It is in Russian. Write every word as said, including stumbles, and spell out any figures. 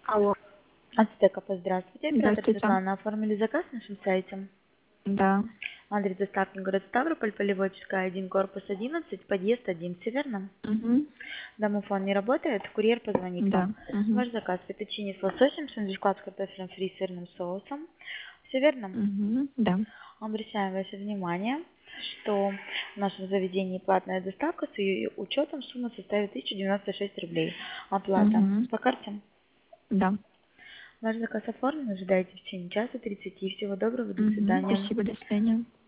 Алло. Ацтекапа, здравствуйте. Оператор Здравствуйте. Светлана. Оформили заказ на нашем сайте. Да. Адрес доставки город Ставрополь, Полеводческая, один, корпус одиннадцать, подъезд один. Все верно? Угу. Домофон не работает, курьер позвонит Да. вам. Угу. Ваш заказ: фетtuccine с лососем, сэндвич-клад с картофелем фри и сырным соусом. Все верно? Угу. Да. Обращаем ваше внимание, что в нашем заведении платная доставка с ее учетом сумма составит тысяча девяносто шесть рублей. Оплата Угу. по карте. Да. Ваш заказ оформлен, ожидайте в течение часа тридцати. Всего доброго, до Угу. свидания. Спасибо, до свидания.